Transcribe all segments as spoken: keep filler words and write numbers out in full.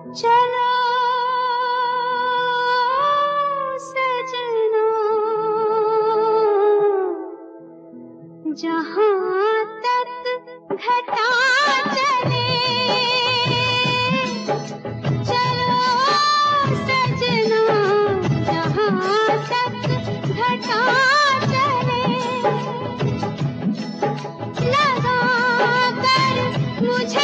चलो सजना जहाँ तक घटा चले, चलो सजना जहाँ तक घटा चले, लगा कर मुझे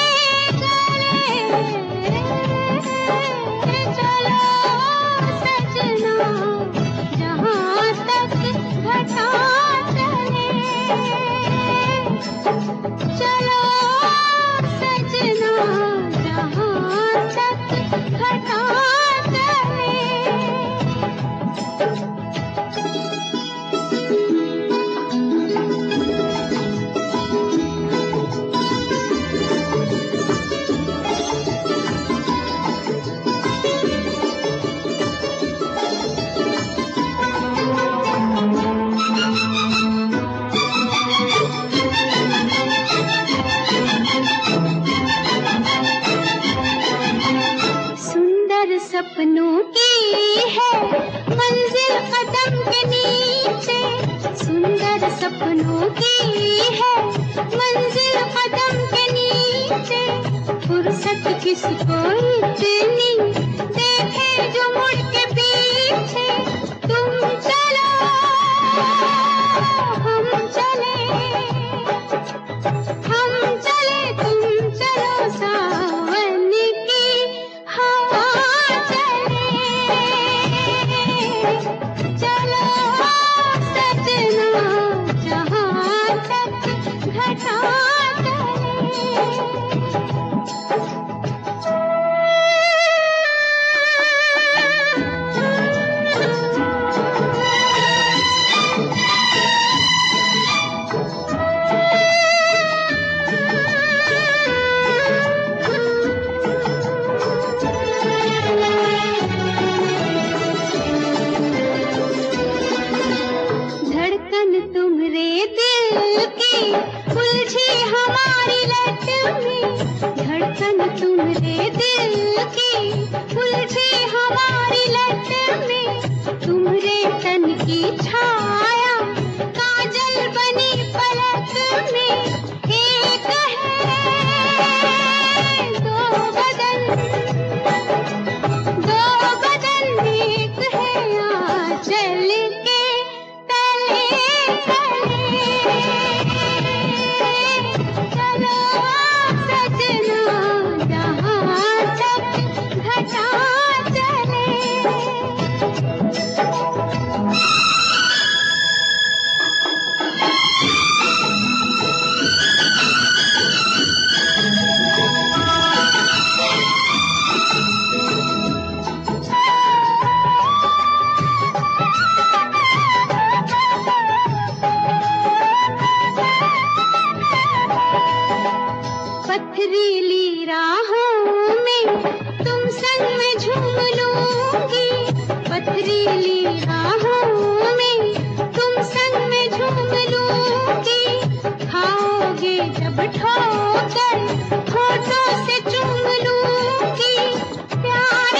सपनों की है मंजिल कदम के नीचे, सुंदर सपनों की है मंजिल कदम के नीचे, फुर्सत किसको इतनी देखे जो मुड़ के पीछे, तुम चलो हम चले, हम चले तुम चलो सावन की हवा, उलझी हमारी लट में धड़कन तुम्हारे दिल की, उलझी हमारी लट में, तुम्हारे तन की छाया काजल बनी पलक में, एक है दो बदन, दो बदन एक है आंचल के तले तले, पथरीली राहों में तुम संग में झूम लूंगी, पथरीली राहों में तुम संग में झूम लूंगी, खाओगे जब ठोकर होठों से चूम लूंगी, प्यार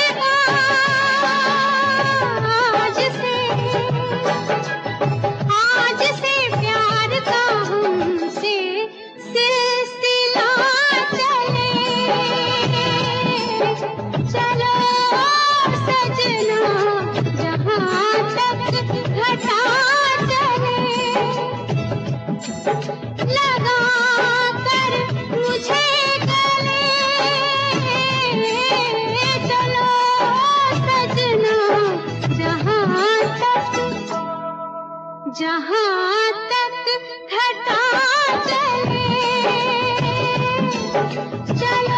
आज से, आज से प्यार का हमसे जहाँ तक घटा चले, चलो